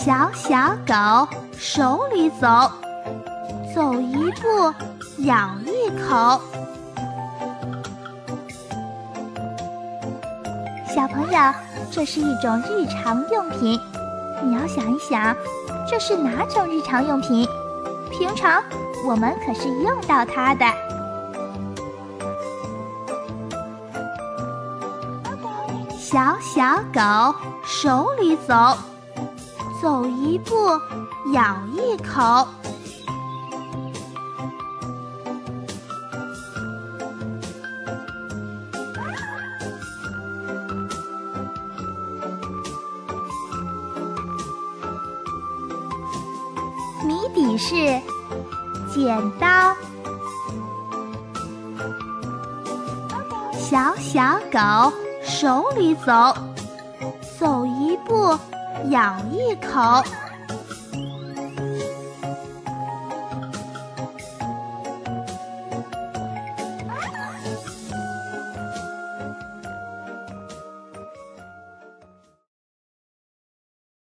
小小狗手里走，走一步咬一口。小朋友，这是一种日常用品，你要想一想，这是哪种日常用品？平常我们可是用到它的。小小狗手里走，走一步咬一口。谜底是剪刀。小小狗手里走，走一步咬一口。